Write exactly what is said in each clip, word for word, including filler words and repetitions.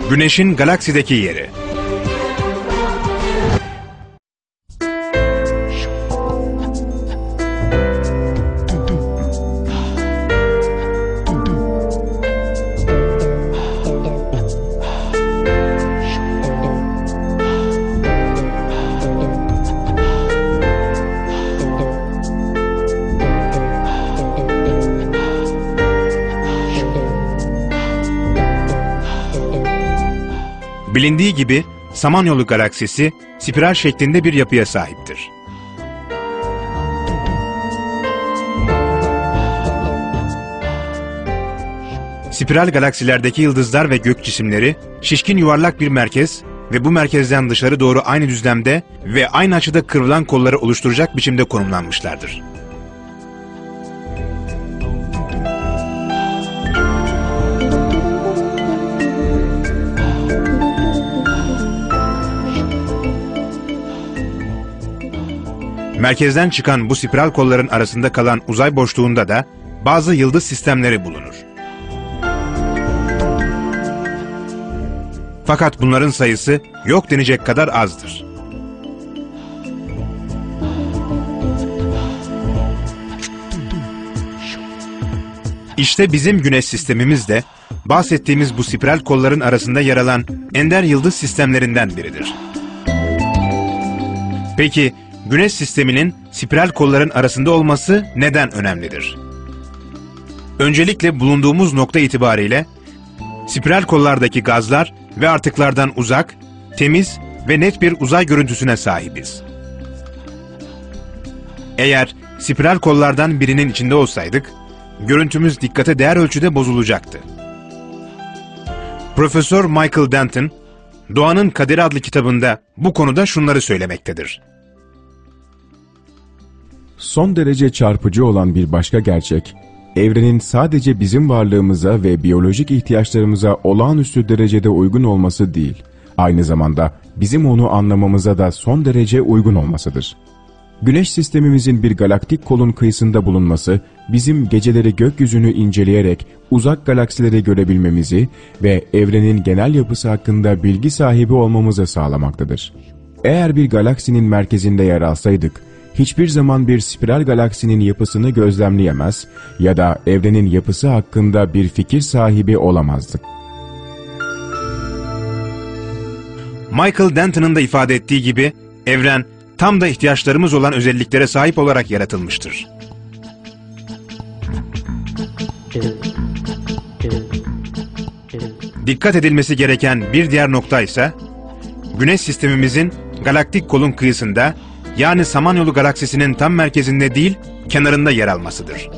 Güneşin galaksideki yeri. Bilindiği gibi Samanyolu galaksisi spiral şeklinde bir yapıya sahiptir. Spiral galaksilerdeki yıldızlar ve gök cisimleri şişkin yuvarlak bir merkez ve bu merkezden dışarı doğru aynı düzlemde ve aynı açıda kıvrılan kolları oluşturacak biçimde konumlanmışlardır. Merkezden çıkan bu spiral kolların arasında kalan uzay boşluğunda da bazı yıldız sistemleri bulunur. Fakat bunların sayısı yok denecek kadar azdır. İşte bizim Güneş sistemimiz de bahsettiğimiz bu spiral kolların arasında yer alan ender yıldız sistemlerinden biridir. Peki, Güneş sisteminin spiral kolların arasında olması neden önemlidir? Öncelikle bulunduğumuz nokta itibariyle spiral kollardaki gazlar ve artıklardan uzak, temiz ve net bir uzay görüntüsüne sahibiz. Eğer spiral kollardan birinin içinde olsaydık, görüntümüz dikkate değer ölçüde bozulacaktı. Profesör Michael Denton, Doğanın Kaderi adlı kitabında bu konuda şunları söylemektedir. Son derece çarpıcı olan bir başka gerçek, evrenin sadece bizim varlığımıza ve biyolojik ihtiyaçlarımıza olağanüstü derecede uygun olması değil, aynı zamanda bizim onu anlamamıza da son derece uygun olmasıdır. Güneş sistemimizin bir galaktik kolun kıyısında bulunması, bizim geceleri gökyüzünü inceleyerek uzak galaksileri görebilmemizi ve evrenin genel yapısı hakkında bilgi sahibi olmamızı sağlamaktadır. Eğer bir galaksinin merkezinde yer alsaydık, hiçbir zaman bir spiral galaksinin yapısını gözlemleyemez ya da evrenin yapısı hakkında bir fikir sahibi olamazdık. Michael Denton'ın da ifade ettiği gibi, evren tam da ihtiyaçlarımız olan özelliklere sahip olarak yaratılmıştır. Dikkat edilmesi gereken bir diğer nokta ise, Güneş sistemimizin galaktik kolun kıyısında, yani Samanyolu galaksisinin tam merkezinde değil, kenarında yer almasıdır.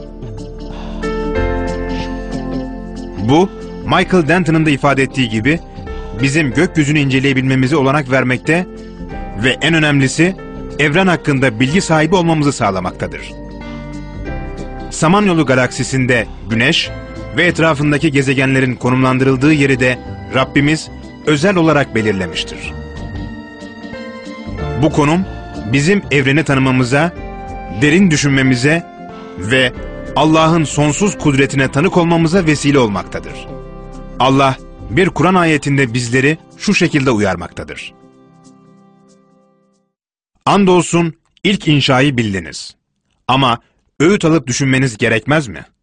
Bu, Michael Denton'ın da ifade ettiği gibi, bizim gökyüzünü inceleyebilmemize olanak vermekte ve en önemlisi, evren hakkında bilgi sahibi olmamızı sağlamaktadır. Samanyolu galaksisinde Güneş ve etrafındaki gezegenlerin konumlandırıldığı yeri de Rabbimiz özel olarak belirlemiştir. Bu konum, bizim evreni tanımamıza, derin düşünmemize ve Allah'ın sonsuz kudretine tanık olmamıza vesile olmaktadır. Allah, bir Kur'an ayetinde bizleri şu şekilde uyarmaktadır. Andolsun ilk inşayı bildiniz. Ama öğüt alıp düşünmeniz gerekmez mi?